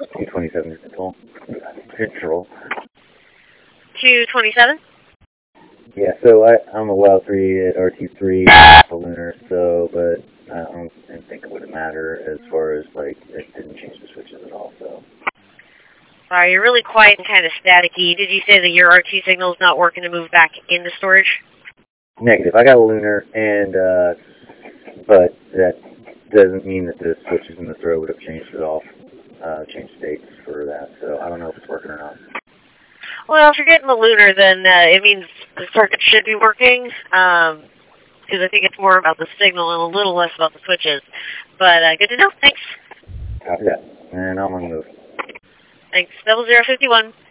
227 control. Control. 227? Yeah, so I'm a Wild 3 at RT3, a lunar, so, but I don't think it would matter as far as, like, it didn't change the switches at all, so. Wow, you're really quiet and kind of staticky. Did you say that your RT signal is not working to move back into storage? Negative. I got a lunar, and, but that doesn't mean that the switches in the throw would have changed at all, changed states for that, so I don't know if it's working or not. Well, if you're getting the lunar, then it means the circuit should be working, because I think it's more about the signal and a little less about the switches. But good to know. Thanks. Copy that. And I'm on the move. Thanks. 0051.